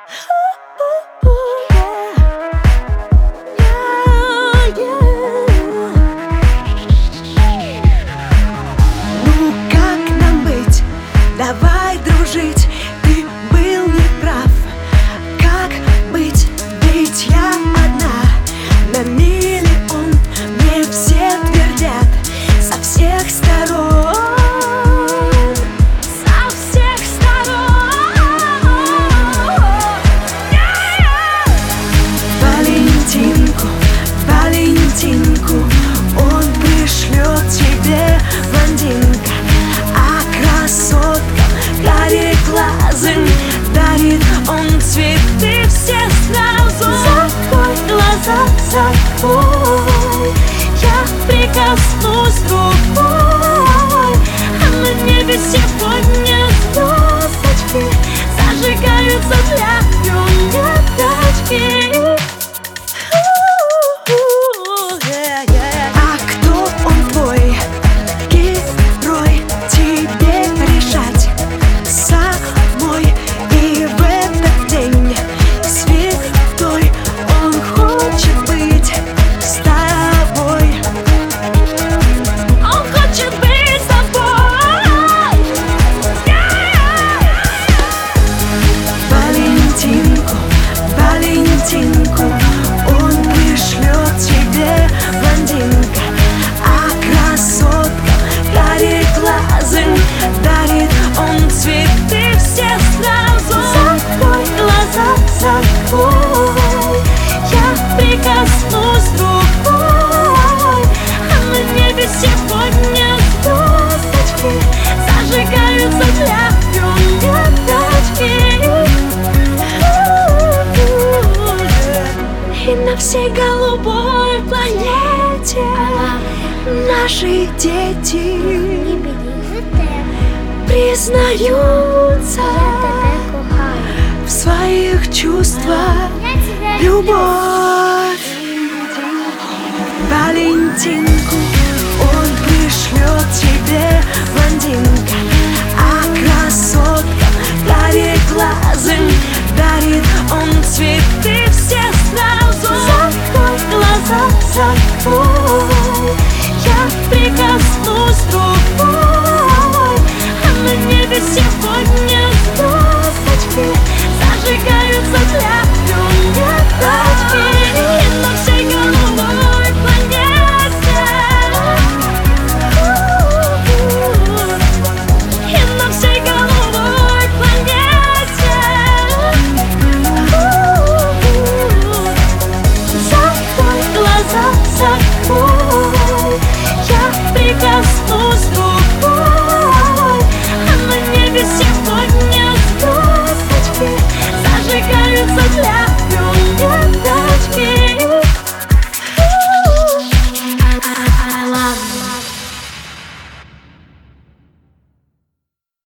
Ну как нам быть? Давай дружить. Ты был неправ. Как быть? Ведь я одна на миллион. Мне все твердят со всех сторон. Со всех сторон. Валентинку, Валентинку он пришлет тебе, блондинка. А красоткам кареглазым дарит он цветы все сразу. Закрой глаза, закрой, я прикоснусь рукой. А на небе сегодня звездочки зажигаются для брюнеточки. А кто он твой герой, тебе решать самой. И в этот день святой он хочет быть с тобой. Он хочет быть с тобой. Валентинку, Валентинку он пришлет тебе, блондинка. А красоткам кареглазым дарит он цветы все сразу. Закрой глаза, закрой, я прикоснусь рукой. А на небе сегодня звездочки зажигаются для брюнеточки. И на всей голубой планете наши дети признаются в своих чувствах любовь. Валентинку он пришлет